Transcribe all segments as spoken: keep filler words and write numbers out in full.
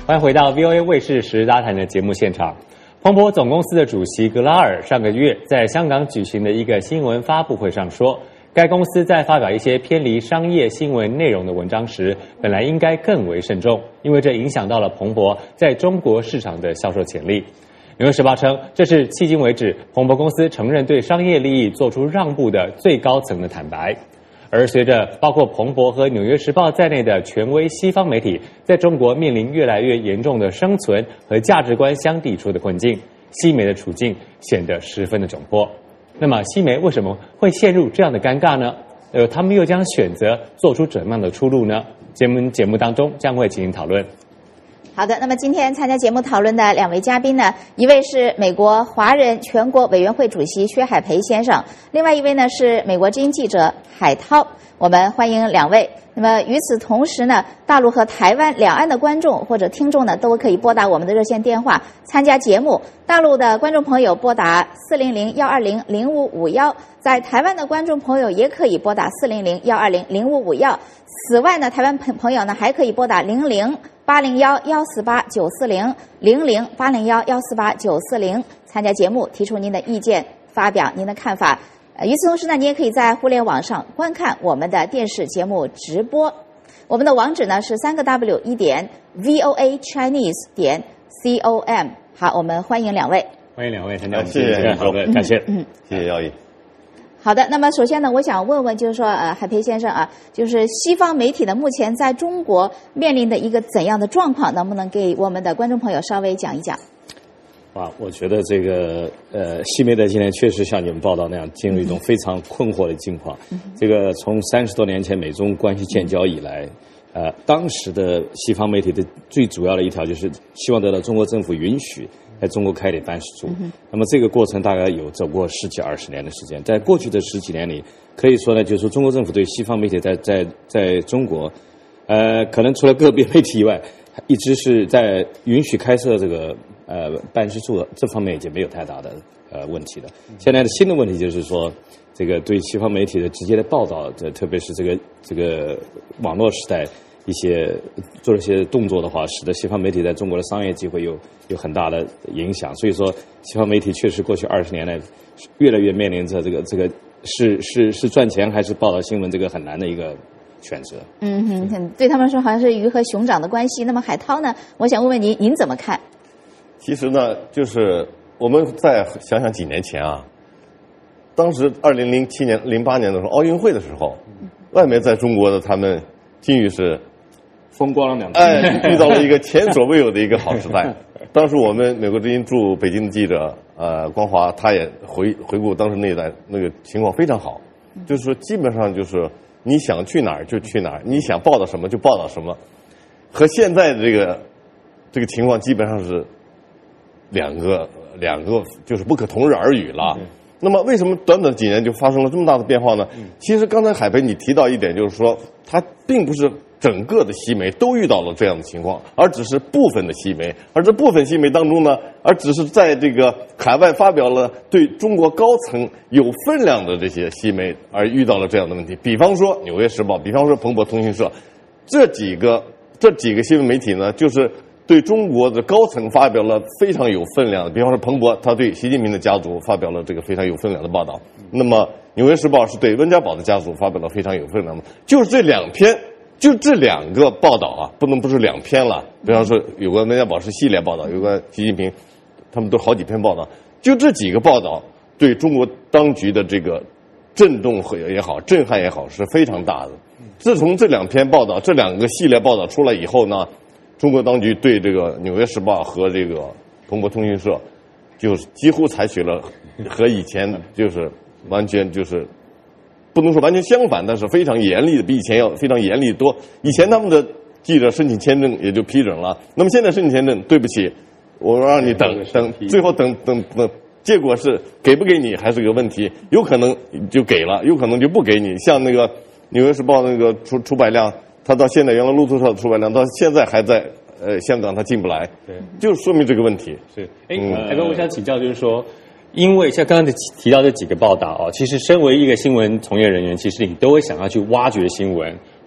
欢迎回到 V O A 卫视时事大谈的节目现场。彭博总公司的主席格拉尔上个月在香港举行的一个新闻发布会上说，该公司在发表一些偏离商业新闻内容的文章时，本来应该更为慎重，因为这影响到了彭博在中国市场的销售潜力。纽约时报称，这是迄今为止彭博公司承认对商业利益做出让步的最高层的坦白。而随着包括彭博和纽约时报在内的权威西方媒体在中国面临越来越严重的生存和价值观相抵触的困境，西媒的处境显得十分的窘迫。那么西媒为什么会陷入这样的尴尬呢？呃，他们又将选择做出怎样的出路呢？节目节目当中将会进行讨论。 好的，那么今天参加节目讨论的两位嘉宾呢，一位是美国华人全国委员会主席薛海培先生，另外一位呢是美国之音记者海涛。我们欢迎两位。那么与此同时呢，大陆和台湾两岸的观众或者听众呢，都可以拨打我们的热线电话参加节目。大陆的观众朋友拨打四零零幺二零零五五幺，在台湾的观众朋友也可以拨打四零零幺二零零五五幺。此外呢，台湾朋朋友呢还可以拨打零零八零幺幺四八九四零零零八零幺幺四八九四零参加节目，提出您的意见，发表您的看法。呃，与此同时呢，你也可以在互联网上观看我们的电视节目直播。我们的网址呢是三个 W 一点 V O A Chinese 点 C O M。好，我们欢迎两位。 欢迎两位参加我们谢谢好的，感谢， 嗯， 谢谢耀义。 好的，那么首先呢，我想问问，就是说，呃，海培先生啊，就是西方媒体呢，目前在中国面临的一个怎样的状况，能不能给我们的观众朋友稍微讲一讲？ 啊，我觉得这个呃，西媒的今天确实像你们报道那样，进入一种非常困惑的境况。嗯、这个从三十多年前美中关系建交以来，呃，当时的西方媒体的最主要的一条就是希望得到中国政府允许在中国开立办事处。嗯、那么这个过程大概有走过十几二十年的时间，在过去的十几年里，可以说呢，就是说中国政府对西方媒体在在在中国，呃，可能除了个别媒体以外，一直是在允许开设这个。呃，办事处这方面已经没有太大的呃问题了。现在的新的问题就是说，这个对西方媒体的直接的报道，这特别是这个这个网络时代一些做了一些动作的话，使得西方媒体在中国的商业机会有有很大的影响。所以说，西方媒体确实过去二十年来越来越面临着这个这个是是是赚钱还是报道新闻这个很难的一个选择。 嗯哼，对他们说好像是鱼和熊掌的关系。那么海涛呢？我想问问您，您怎么看？ 其实呢，就是我们再想想几年前啊，当时二零零七年、零八年的时候，奥运会的时候，外媒在中国的他们境遇是风光了两天， 哎，遇到了一个前所未有的一个好时代。当时我们美国之音驻北京的记者呃光华，他也回回顾当时那一代那个情况非常好，就是说基本上就是你想去哪儿就去哪儿，你想报道什么就报道什么，和现在的这个这个情况基本上是。两个两个就是不可同日而语了。嗯、那么为什么短短几年就发生了这么大的变化呢？嗯、其实刚才海培你提到一点，就是说它并不是整个的西媒都遇到了这样的情况，而只是部分的西媒，而这部分西媒当中呢，而只是在这个海外发表了对中国高层有分量的这些西媒而遇到了这样的问题。比方说《纽约时报》，比方说彭博通讯社，这几个这几个新闻媒体呢，就是。对中国的高层发表了非常有分量的，比方说彭博，他对习近平的家族发表了这个非常有分量的报道。那么《纽约时报》是对温家宝的家族发表了非常有分量的，就是这两篇，就这两个报道啊，不能不是两篇了。比方说有关温家宝是系列报道，有关习近平，他们都好几篇报道，就这几个报道对中国当局的这个震动也好，震撼也好，是非常大的。自从这两篇报道，这两个系列报道出来以后呢。中国当局对这个《纽约时报》和这个彭博通讯社，就是几乎采取了和以前就是完全就是不能说完全相反，但是非常严厉的，比以前要非常严厉多。以前他们的记者申请签证也就批准了，那么现在申请签证，对不起，我让你等等，最后等等等，结果是给不给你还是个问题，有可能就给了，有可能就不给你。像那个《纽约时报》那个出出版量。他到现在原来路透社的出版量到现在还在呃香港他进不来，对，就说明这个问题。 是，哎，海哥，我想请教，就是说，因为像刚刚提到这几个报道哦，其实身为一个新闻从业人员，其实你都会想要去挖掘新闻，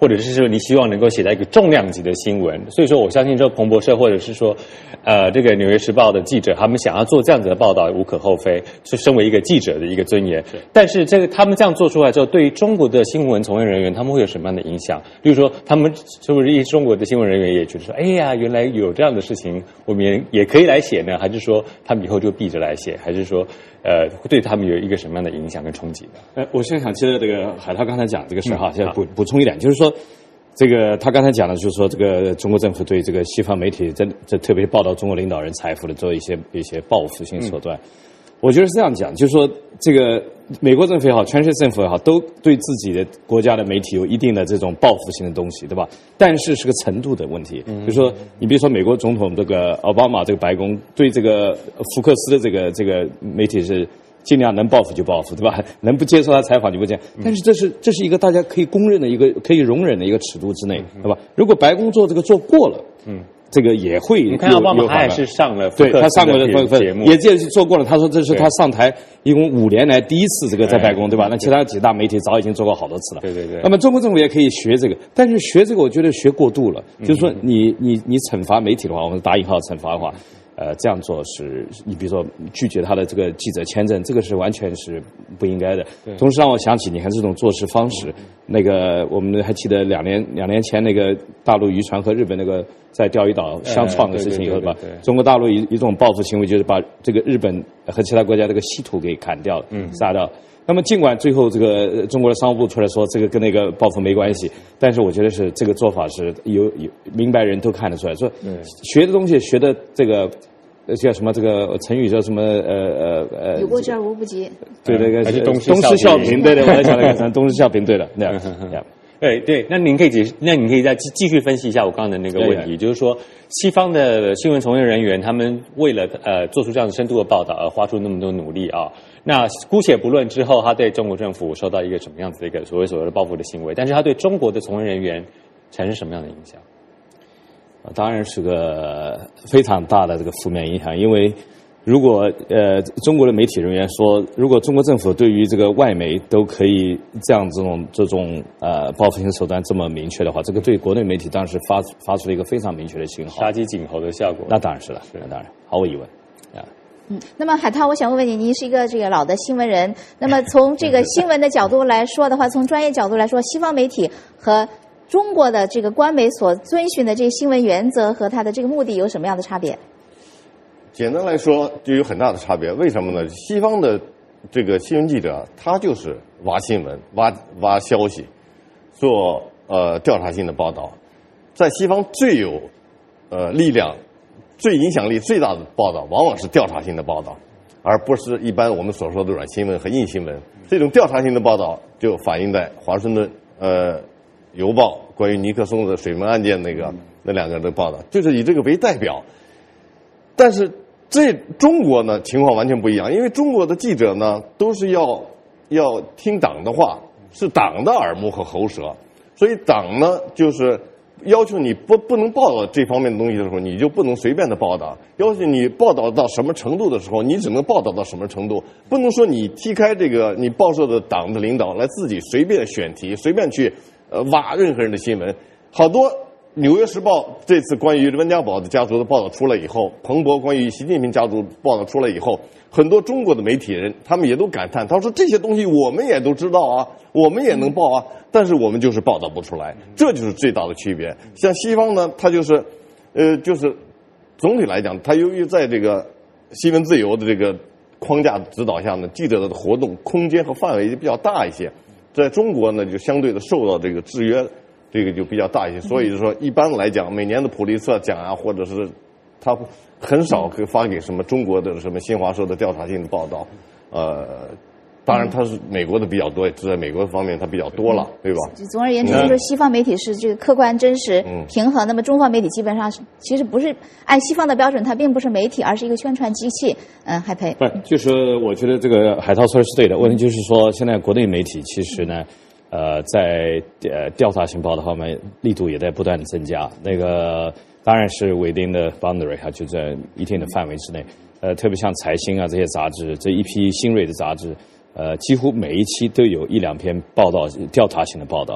或者是说你希望能够写到一个重量级的新闻。所以说我相信说彭博社或者是说呃这个纽约时报的记者，他们想要做这样子的报道无可厚非，是身为一个记者的一个尊严。但是这个他们这样做出来之后，对于中国的新闻从业人员，他们会有什么样的影响？比如说他们是不是一中国的新闻人员也觉得说，哎呀，原来有这样的事情，我们也也可以来写呢？还是说他们以后就闭着来写？还是说呃对他们有一个什么样的影响跟冲击呢？ 呃，我现在想接着这个海涛刚才讲这个事哈，现在补补充一点，就是说。这个他刚才讲的，就是说这个中国政府对这个西方媒体，这这特别报道中国领导人财富的做一些一些报复性手段。嗯、我觉得是这样讲，就是说这个美国政府也好，全世界政府也好，都对自己的国家的媒体有一定的这种报复性的东西，对吧？但是是个程度的问题。嗯、就是说，你比如说美国总统这个奥巴马这个白宫对这个福克斯的这个这个媒体是。尽量能报复就报复，对吧？能不接受他采访就不这样。但是这是这是一个大家可以公认的一个可以容忍的一个尺度之内，对吧？如果白宫做这个做过了，嗯，这个也会有。 你看奥巴马他也是上了福克斯的对他上过的节目，也就是做过了。他说这是他上台一共五年来第一次这个在白宫，对吧？那其他几大媒体早已经做过好多次了。 对对对。 那么中国政府也可以学这个，但是学这个我觉得学过度了。就是说你你你惩罚媒体的话，我们打引号惩罚的话。呃，这样做是，你比如说拒绝他的这个记者签证，这个是完全是不应该的。同时让我想起，你看这种做事方式，嗯、那个我们还记得两年两年前那个大陆渔船和日本那个在钓鱼岛相撞的事情以后吧，中国大陆一一种报复行为就是把这个日本和其他国家这个稀土给砍掉了，嗯，杀掉。那么尽管最后这个中国的商务部出来说这个跟那个报复没关系，但是我觉得是这个做法是有有明白人都看得出来，说学的东西学的这个。呃，叫什么？这个成语叫什么？呃呃呃， 有过之而无不及。 对，那个还是东东施效颦，对对，我在想那个东施效颦，对的，那样， 对对。那您可以解释，那你可以再继继续分析一下我刚刚的那个问题，就是说，西方的新闻从业人员，他们为了呃做出这样的深度的报道而花出那么多努力啊。那姑且不论之后他对中国政府受到一个什么样子的一个所谓所谓的报复的行为，但是他对中国的从业人员产生什么样的影响？ 当然是个非常大的这个负面影响，因为如果呃中国的媒体人员说，如果中国政府对于这个外媒都可以这样这种这种呃报复性手段这么明确的话，这个对国内媒体当时发发出了一个非常明确的信号， 杀鸡慑猴的效果。 那当然是了，是那当然毫无疑问啊。 嗯，那么海涛，我想问问你，您是一个这个老的新闻人，那么从这个新闻的角度来说的话，从专业角度来说，西方媒体和中国的这个官媒所遵循的这个新闻原则和它的这个目的有什么样的差别？ 简单来说，就有很大的差别。为什么呢？西方的这个新闻记者，他就是挖新闻、挖挖消息，做呃调查性的报道。在西方最有呃力量、最影响力最大的报道，往往是调查性的报道，而不是一般我们所说的软新闻和硬新闻。这种调查性的报道就反映在华盛顿呃。邮报关于尼克松的水门案件那个那两个人的报道，就是以这个为代表。但是这中国呢情况完全不一样，因为中国的记者呢都是要要听党的话，是党的耳目和喉舌，所以党呢就是要求你不不能报道这方面的东西的时候，你就不能随便的报道；要求你报道到什么程度的时候，你只能报道到什么程度，不能说你踢开这个你报社的党的领导来自己随便选题，随便去。呃，挖任何人的新闻，好多《纽约时报》这次关于温家宝的家族的报道出来以后，彭博关于习近平家族报道出来以后，很多中国的媒体人他们也都感叹，他说这些东西我们也都知道啊，我们也能报啊，但是我们就是报道不出来，这就是最大的区别。像西方呢，它就是，呃，就是总体来讲，它由于在这个新闻自由的这个框架指导下呢，记者的活动空间和范围就比较大一些。在中国呢，就相对的受到这个制约，这个就比较大一些。所以就说，一般来讲，每年的普利策奖啊，或者是他很少会发给什么中国的什么新华社的调查性的报道，呃。当然，它是美国的比较多，在美国方面它比较多了，对吧？ 总而言之，就是西方媒体是这个客观、真实、平衡。那么中方媒体基本上是，其实不是按西方的标准，它并不是媒体，而是一个宣传机器。嗯，海培。 不，就是我觉得这个海涛说的是对的。问题就是说，现在国内媒体其实呢，呃，在呃调查性报道方面力度也在不断的增加。那个当然是为定的 boundary 哈，就在一定的范围之内。呃，特别像财新啊这些杂志，这一批新锐的杂志。呃，几乎每一期都有一两篇报道，调查性的报道。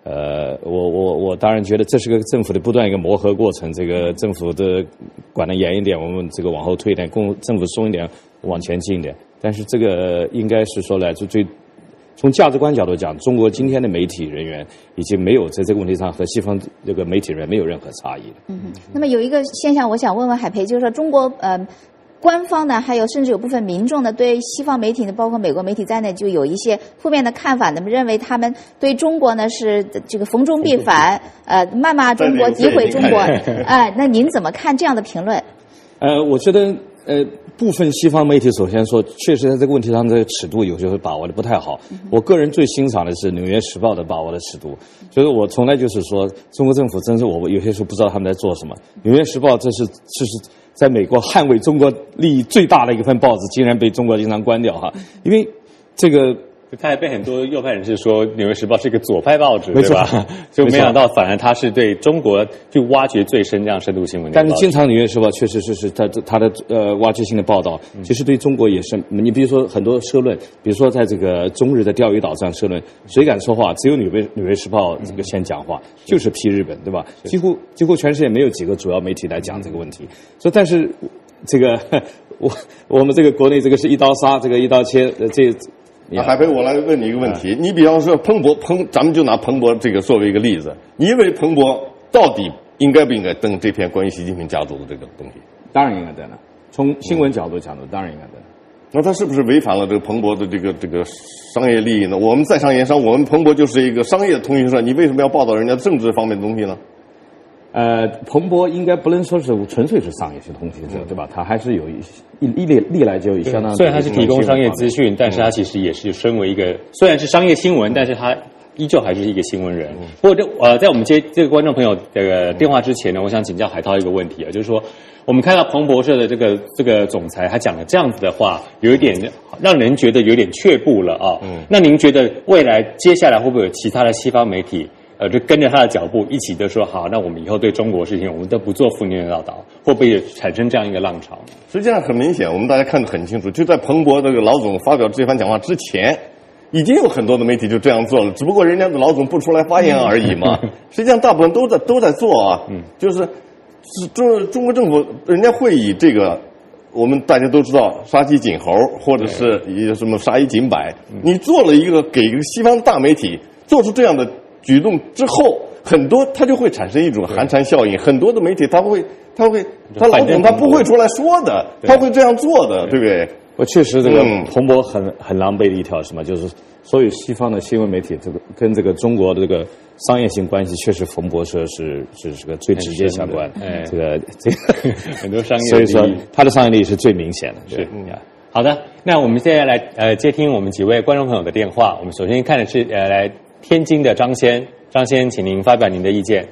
呃，我我我当然觉得这是个政府的不断一个磨合过程。这个政府的管得严一点，我们这个往后退一点；公政府松一点，往前进一点。但是这个应该是说来自最从价值观角度讲，中国今天的媒体人员已经没有在这个问题上和西方这个媒体人没有任何差异了。 嗯，那么有一个现象，我想问问海培，就是说中国呃。官方呢，还有甚至有部分民众呢，对西方媒体呢，包括美国媒体在内，就有一些负面的看法，那么认为他们对中国呢是这个逢中必反，呃，谩骂中国、诋毁中国，哎、呃，那您怎么看这样的评论？ 呃，我觉得呃，部分西方媒体首先说，确实在这个问题上这个尺度有时候把握的不太好。嗯、我个人最欣赏的是《纽约时报》的把握的尺度，所以我从来就是说，中国政府真是我有些时候不知道他们在做什么。《纽约时报》这是这是。在美国捍卫中国利益最大的一份报纸，竟然被中国经常关掉哈，因为这个他还被很多右派人士说《纽约时报》是一个左派报纸， 没错， 对吧？就没想到反而他是对中国就挖掘最深这样深度新闻。 但是经常《纽约时报》确实是是他他的呃挖掘性的报道，其实对中国也是。你比如说很多社论，比如说在这个中日的钓鱼岛上社论，谁敢说话？只有《纽约纽约时报》这个先讲话，就是批日本，对吧？几乎几乎全世界没有几个主要媒体来讲这个问题。所以，但是这个我我们这个国内这个是一刀杀，这个一刀切，呃这。 啊，海培，我来问你一个问题，你比方说彭博，彭，咱们就拿彭博这个作为一个例子，你认为彭博到底应该不应该登这篇关于习近平家族的这个东西？ 当然应该登了，从新闻角度讲的，当然应该登。 那他是不是违反了这个彭博的这个这个商业利益呢？我们在商言商，我们彭博就是一个商业通讯社，你为什么要报道人家政治方面的东西呢？ 呃，彭博应该不能说是纯粹是商业性通讯社，对吧？它还是有一历历历来就有相当。 虽然它是提供商业资讯，但是它其实也是身为一个虽然是商业新闻，但是它依旧还是一个新闻人。不过这呃，在我们接这个观众朋友这个电话之前呢，我想请教海涛一个问题啊，就是说我们看到彭博社的这个这个总裁他讲了这样子的话，有一点让人觉得有点却步了啊。嗯，那您觉得未来接下来会不会有其他的西方媒体？呃，就跟着他的脚步一起就说好，那我们以后对中国事情我们都不做负面的报道，会不会产生这样一个浪潮？ 实际上很明显，我们大家看得很清楚，就在彭博这个老总发表这番讲话之前，已经有很多的媒体就这样做了，只不过人家的老总不出来发言而已嘛。实际上大部分都在都在做啊，嗯，就是中中国政府人家会以这个。我们大家都知道杀鸡儆猴，或者是以什么杀一儆百。你做了一个给一个西方大媒体做出这样的举动之后，很多它就会产生一种寒蝉效应。很多的媒体他会，他会，他老总他不会出来说的，他会这样做的，对不对？ 我确实这个彭博很很狼狈的一条什么，就是所有西方的新闻媒体这个跟这个中国的这个商业性关系，确实彭博社是是这个最直接相关。哎，这个这个很多商业， 所以说它的商业利益是最明显的。 是，嗯，好的。那我们现在来呃接听我们几位观众朋友的电话。我们首先看的是呃来天津的张先，张先，请您发表您的意见。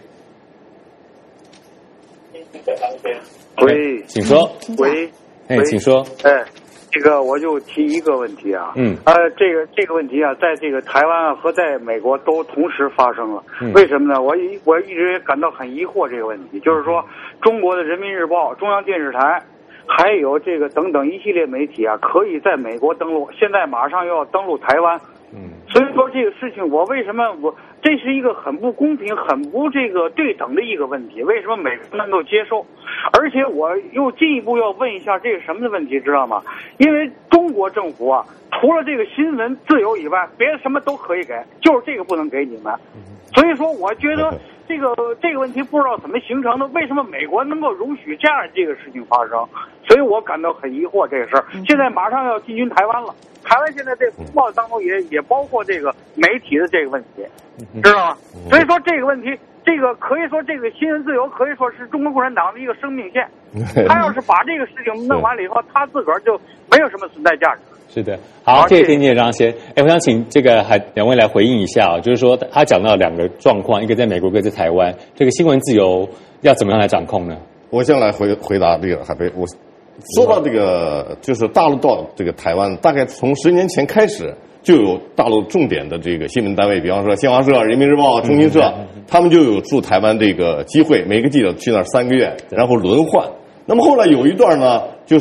喂， 请说。 喂， 哎，请说。 哎。这个我就提一个问题啊，嗯，呃，这个这个问题啊，在这个台湾啊和在美国都同时发生了，嗯、为什么呢？我一我一直感到很疑惑这个问题，就是说中国的人民日报、中央电视台，还有这个等等一系列媒体啊，可以在美国登陆，现在马上又要登陆台湾，嗯，所以说这个事情我为什么我这是一个很不公平、很不这个对等的一个问题，为什么美国能够接受？而且我又进一步要问一下这个什么的问题，知道吗？因为中国政府啊，除了这个新闻自由以外，别的什么都可以给，就是这个不能给你们。所以说，我觉得这个这个问题不知道怎么形成的，为什么美国能够容许这样这个事情发生？所以我感到很疑惑这个事儿。现在马上要进军台湾了，台湾现在这风暴当中也也包括这个媒体的这个问题，知道吗？所以说这个问题。这个可以说，这个新闻自由可以说是中国共产党的一个生命线。他要是把这个事情弄完了以后，他自个儿就没有什么存在价值。 是的，好，谢谢天津的张先。哎，我想请这个还两位来回应一下啊，就是说他讲到两个状况，一个在美国，一个在台湾，这个新闻自由要怎么样来掌控呢？ 我先来回回答这个海培。我说到这个，就是大陆到这个台湾，大概从十年前开始。就有大陆重点的这个新闻单位，比方说新华社、人民日报、中新社，他们就有驻台湾这个机会，每个记者去那儿三个月，然后轮换。那么后来有一段呢，就是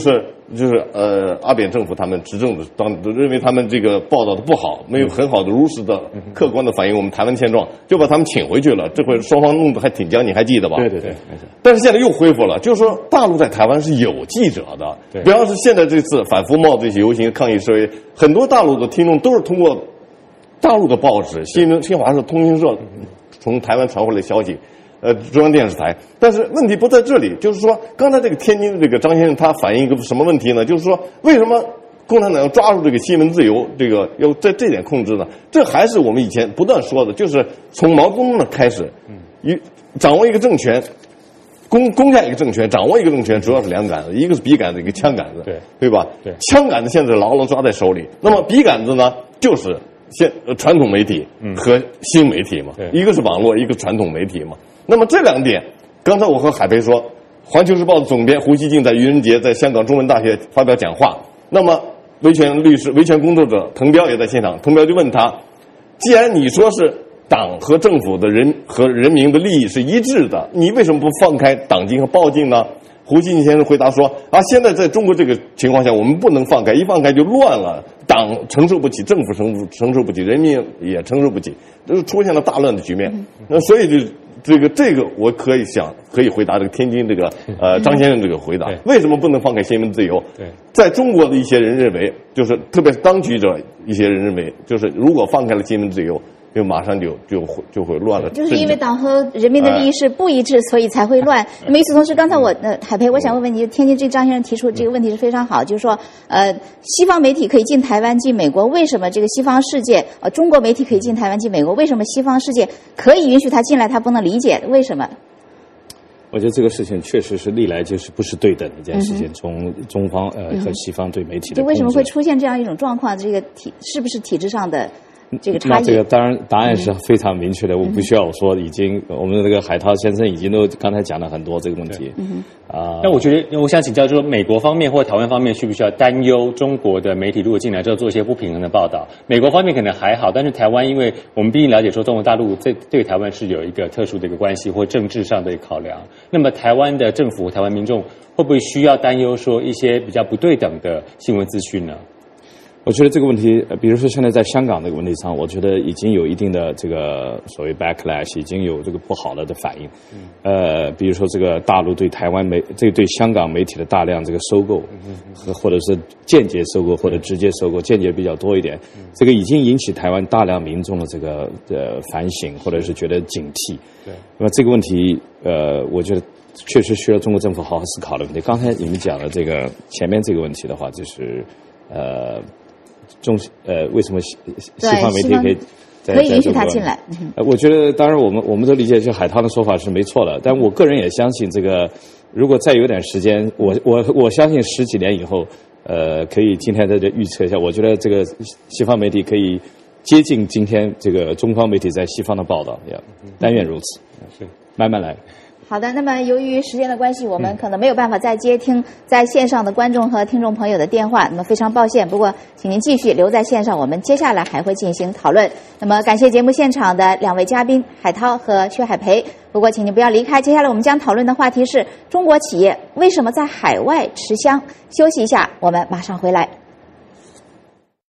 就是呃阿扁政府他们执政的当认为他们这个报道的不好，没有很好的如实的客观的反映我们台湾现状，就把他们请回去了。这回双方弄得还挺僵，你还记得吧？ 对对对。 但是现在又恢复了，就是说大陆在台湾是有记者的。对。比方说现在这次反服贸这些游行抗议示威，很多大陆的听众都是通过大陆的报纸、新闻、新华社、通讯社从台湾传回来的消息。呃，中央电视台，但是问题不在这里，就是说，刚才这个天津的这个张先生他反映一个什么问题呢？就是说，为什么共产党要抓住这个新闻自由，这个要在这点控制呢？这还是我们以前不断说的，就是从毛泽东的开始，一掌握一个政权，攻攻下一个政权，掌握一个政权，主要是两杆子，一个是笔杆子，一个枪杆子，对对吧？对，枪杆子现在牢牢抓在手里，那么笔杆子呢，就是现呃传统媒体和新媒体嘛，一个是网络，一个传统媒体嘛。那么这两点，刚才我和海培说，《环球时报》的总编胡锡进在愚人节在香港中文大学发表讲话。那么维权律师、维权工作者滕彪也在现场，滕彪就问他：既然你说是党和政府的人和人民的利益是一致的，你为什么不放开党禁和报禁呢？胡锡进先生回答说：啊，现在在中国这个情况下，我们不能放开，一放开就乱了，党承受不起，政府承承受不起，人民也承受不起，就出现了大乱的局面。那所以就。这个这个我可以想可以回答这个天津这个呃张先生这个回答，为什么不能放开新闻自由？对，在中国的一些人认为，就是特别是当局者一些人认为，就是如果放开了新闻自由，就马上就就会就会乱了。 就是因为党和人民的利益是不一致，哎、所以才会乱。那么与此同时，刚才我呃海培，我想问问你，天津这张先生提出这个问题是非常好，就是说呃西方媒体可以进台湾进美国，为什么这个西方世界呃中国媒体可以进台湾进美国？为什么西方世界可以允许他进来，他不能理解？为什么？ 我觉得这个事情确实是历来就是不是对等的一件事情，从中方呃和西方对媒体的。 就为什么会出现这样一种状况？这个体是不是体制上的？这个差异， 那这个当然答案是非常明确的，嗯、我不需要我说，已经我们的这个海涛先生已经都刚才讲了很多这个问题。嗯啊，那我觉得我想请教，就是美国方面或台湾方面需不需要担忧中国的媒体如果进来之后做一些不平衡的报道？美国方面可能还好，但是台湾因为我们毕竟了解说中国大陆这对台湾是有一个特殊的一个关系或政治上的考量，那么台湾的政府、台湾民众会不会需要担忧说一些比较不对等的新闻资讯呢？ 我觉得这个问题，比如说现在在香港这个问题上，我觉得已经有一定的这个所谓 backlash， 已经有这个不好了的反应。嗯、呃，比如说这个大陆对台湾媒，这个对香港媒体的大量这个收购，嗯、或者是间接收购或者直接收购，间接比较多一点，嗯、这个已经引起台湾大量民众的这个呃反省，或者是觉得警惕。对，那么这个问题，呃，我觉得确实需要中国政府好好思考的问题。刚才你们讲的这个前面这个问题的话，就是呃。中呃，为什么西西方媒体可以可以允许他进来？ 呃，我觉得当然我们我们都理解，就海涛的说法是没错的，但我个人也相信这个，如果再有点时间，我我我相信十几年以后，呃，可以今天在这预测一下，我觉得这个西方媒体可以接近今天这个中方媒体在西方的报道，也但愿如此，是慢慢来。 好的，那么由于时间的关系，我们可能没有办法再接听在线上的观众和听众朋友的电话，那么非常抱歉。不过，请您继续留在线上，我们接下来还会进行讨论。那么，感谢节目现场的两位嘉宾海涛和薛海培。不过，请您不要离开，接下来我们将讨论的话题是中国企业为什么在海外持香。休息一下，我们马上回来。